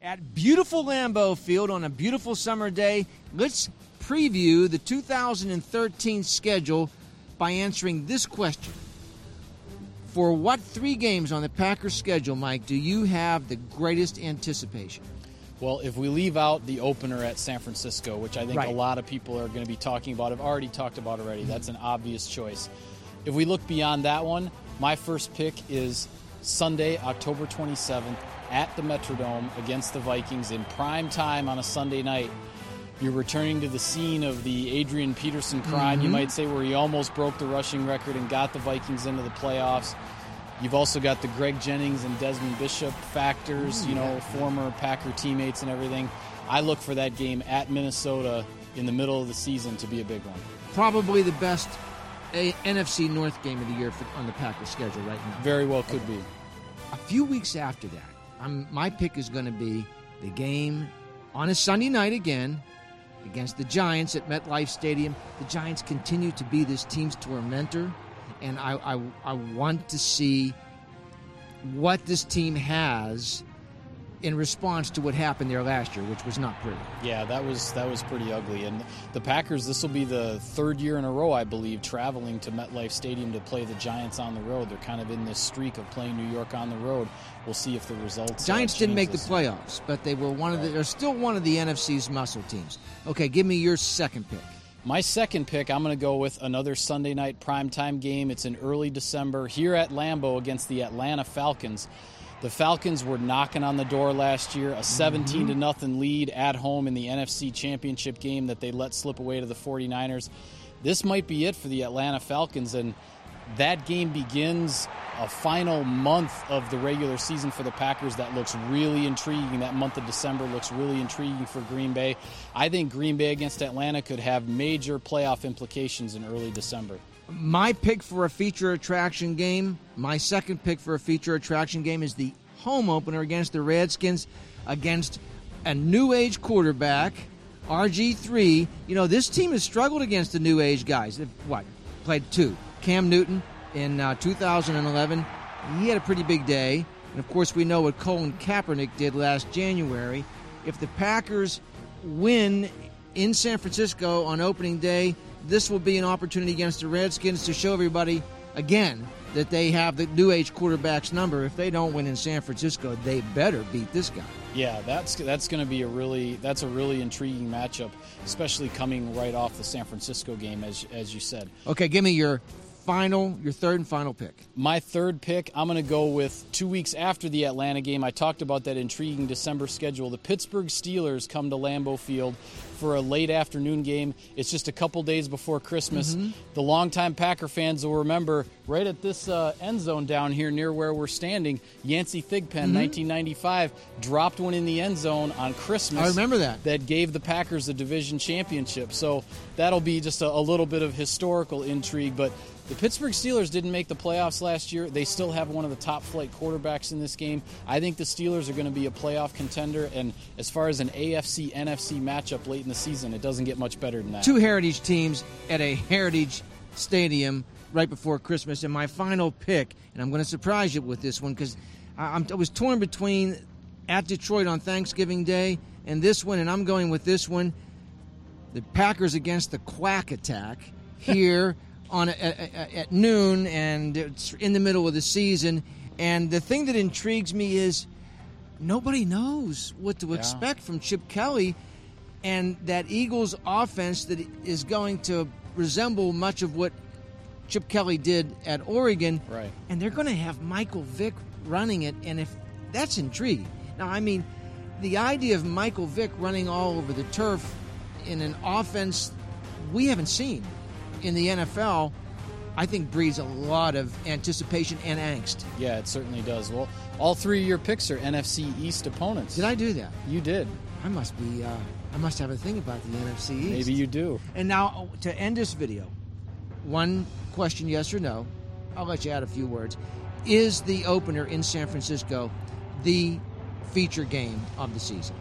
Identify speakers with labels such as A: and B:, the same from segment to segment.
A: At beautiful Lambeau Field on a beautiful summer day, let's preview the 2013 schedule by answering this question. For what 3 games on the Packers schedule, Mike, do you have the greatest anticipation?
B: Well, if we leave out the opener at San Francisco, which I think
A: Right.
B: a lot of people are going to be talking about, have already talked about already, that's an obvious choice. If we look beyond that one, my first pick is Sunday, October 27th, at the Metrodome against the Vikings in prime time on a Sunday night. You're returning to the scene of the Adrian Peterson crime, you might say, where he almost broke the rushing record and got the Vikings into the playoffs. You've also got the Greg Jennings and Desmond Bishop factors, former Packer teammates and everything. I look for that game at Minnesota in the middle of the season to be a big one.
A: Probably the best NFC North game of the year on the Packers schedule right now.
B: Very well could be.
A: A few weeks after that, my pick is going to be the game on a Sunday night again against the Giants at MetLife Stadium. The Giants continue to be this team's tormentor, and I want to see what this team has in response to what happened there last year, which was not pretty.
B: Yeah, that was pretty ugly. And the Packers, this will be the 3rd year in a row, I believe, traveling to MetLife Stadium to play the Giants on the road. They're kind of in this streak of playing New York on the road. We'll see if the results.
A: Giants didn't make the playoffs, but they were they're still one of the NFC's muscle teams. Okay, give me your second pick.
B: My second pick, I'm going to go with another Sunday night primetime game. It's in early December here at Lambeau against the Atlanta Falcons. The Falcons were knocking on the door last year, a 17-0 lead at home in the NFC Championship game that they let slip away to the 49ers. This might be it for the Atlanta Falcons, and that game begins a final month of the regular season for the Packers that looks really intriguing. That month of December looks really intriguing for Green Bay. I think Green Bay against Atlanta could have major playoff implications in early December.
A: My pick for a feature attraction game, my second pick for a feature attraction game is the home opener against the Redskins against a new age quarterback, RG3. This team has struggled against the new age guys. They've, played 2. Cam Newton in 2011. He had a pretty big day. And, of course, we know what Colin Kaepernick did last January. If the Packers win in San Francisco on opening day, this will be an opportunity against the Redskins to show everybody, again, that they have the new age quarterback's number. If they don't win in San Francisco, they better beat this guy.
B: Yeah, that's going to be a really intriguing matchup, especially coming right off the San Francisco game, as you said.
A: Okay, give me your third and final pick.
B: My third pick, I'm going to go with 2 weeks after the Atlanta game. I talked about that intriguing December schedule. The Pittsburgh Steelers come to Lambeau Field for a late afternoon game. It's just a couple days before Christmas. The longtime Packer fans will remember right at this end zone down here near where we're standing, Yancey Thigpen, 1995, dropped one in the end zone on Christmas.
A: I remember that.
B: That gave the Packers the division championship. So that'll be just a little bit of historical intrigue, but the Pittsburgh Steelers didn't make the playoffs last year. They still have one of the top-flight quarterbacks in this game. I think the Steelers are going to be a playoff contender, and as far as an AFC-NFC matchup late in the season, it doesn't get much better than that. 2
A: heritage teams at a heritage stadium right before Christmas, and my final pick, and I'm going to surprise you with this one because I was torn between at Detroit on Thanksgiving Day and this one, and I'm going with this one, the Packers against the Quack Attack here at noon, and it's in the middle of the season. And the thing that intrigues me is nobody knows what to expect from Chip Kelly and that Eagles offense that is going to resemble much of what Chip Kelly did at Oregon.
B: Right.
A: And they're going to have Michael Vick running it, and if that's intriguing. Now, I mean, the idea of Michael Vick running all over the turf in an offense we haven't seen in the NFL, I think breeds a lot of anticipation and angst.
B: Yeah, it certainly does. Well, all 3 of your picks are NFC East opponents.
A: Did I do that?
B: You did.
A: I must have a thing about the NFC East.
B: Maybe you do.
A: And now, to end this video, one question, yes or no. I'll let you add a few words. Is the opener in San Francisco the feature game of the season?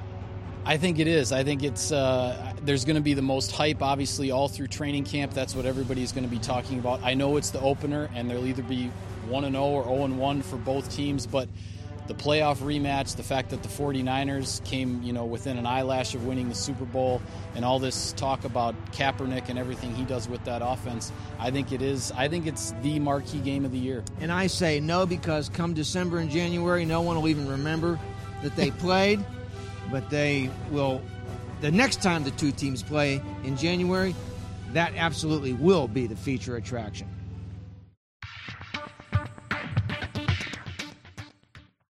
B: I think it is. I think it's there's going to be the most hype, obviously, all through training camp. That's what everybody's going to be talking about. I know it's the opener, and there'll either be 1-0 or 0-1 for both teams, but the playoff rematch, the fact that the 49ers came, within an eyelash of winning the Super Bowl, and all this talk about Kaepernick and everything he does with that offense, I think it's the marquee game of the year.
A: And I say no, because come December and January, no one will even remember that they played, but they will. The next time the two teams play in January, that absolutely will be the feature attraction.